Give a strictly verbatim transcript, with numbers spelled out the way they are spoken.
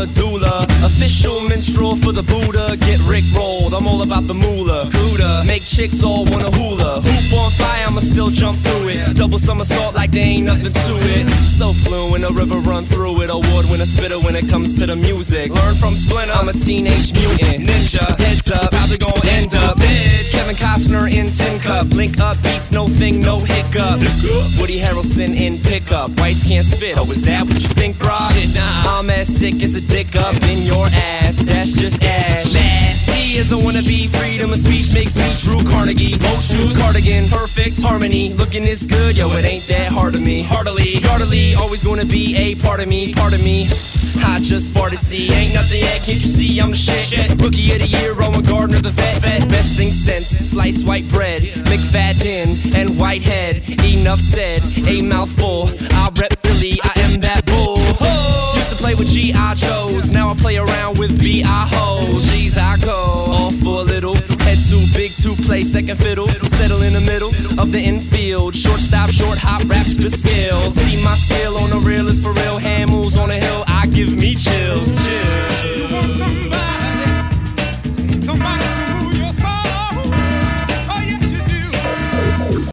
doula. Official minstrel for the Buddha. Get Rick rolled, I'm all about the moolah. Cuda, make chicks all wanna hula. Hoop on fire, I'ma still jump through it. Double somersault like there ain't nothing to it. So fluent, a river run through it. Award winner spitter when it comes to the music. Learn from Splinter, I'm a teenage mutant ninja. Heads up, probably gon' end up dead. Kevin Costner in Tin Cup. Link up beats, no thing, no hiccup. Woody Harrelson in Pickup. Whites can't spit, oh is that what you think, bro? Shit, nah. I'm as sick as a dick up in your ass. That's just ass. Nasty as I wanna be. Freedom of speech makes me Drew Carnegie. Low shoes, cardigan, perfect harmony. Looking this good, yo, it ain't that hard to me. Heartily, heartily, always gonna be a part of me, part of me. I just farted, see, ain't nothing yet, can't you see I'm the shit? shit. Rookie of the year, Rowan Gardner, the vet, vet. Best thing since sliced white bread, McFadden and Whitehead. Enough said, a mouthful. I rep Philly, I am that bull. Oh! Used to play with G I Joes, now I play around with B I hoes. G's I go, all for a little. Head too big to play second fiddle. Settle in the middle of the infield. Shortstop, short hop, raps for skills. See my skill on the real is for real. Hand moves on the hill, I give me chills. Chill.